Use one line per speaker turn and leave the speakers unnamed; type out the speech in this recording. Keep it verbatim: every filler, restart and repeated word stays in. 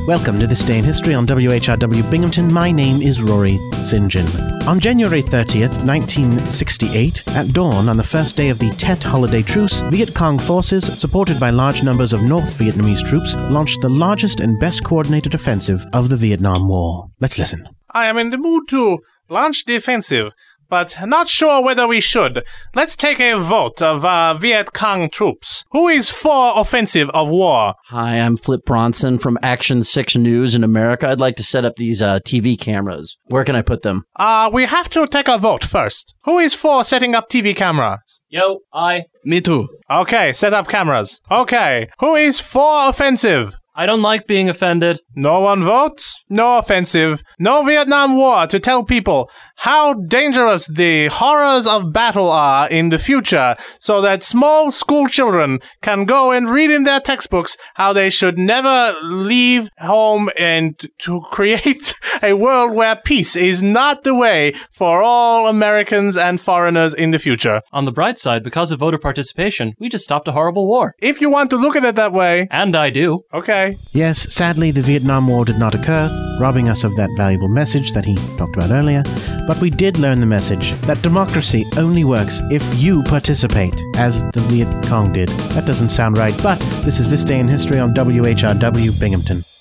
Welcome to This Day in History on W H R W Binghamton. My name is Rory Saint John. On January thirtieth, nineteen sixty-eight, at dawn on the first day of the Tet holiday truce, Viet Cong forces, supported by large numbers of North Vietnamese troops, launched the largest and best coordinated offensive of the Vietnam War. Let's listen.
I am in the mood to launch the offensive, but not sure whether we should. Let's take a vote of uh, Viet Cong troops. Who is for offensive of war?
Hi, I'm Flip Bronson from Action six News in America. I'd like to set up these uh, T V cameras. Where can I put them?
Uh, we have to take a vote first. Who is for setting up T V cameras?
Yo, I.
Me too.
Okay, set up cameras. Okay, who is for offensive?
I don't like being offended.
No one votes? No offensive. No Vietnam War to tell people how dangerous the horrors of battle are in the future so that small school children can go and read in their textbooks how they should never leave home and to create a world where peace is not the way for all Americans and foreigners in the future.
On the bright side, because of voter participation, we just stopped a horrible war.
If you want to look at it that way.
And I do.
Okay.
Yes, sadly, the Vietnam War did not occur, robbing us of that valuable message that he talked about earlier, but we did learn the message that democracy only works if you participate, as the Viet Cong did. That doesn't sound right, but this is This Day in History on W H R W Binghamton.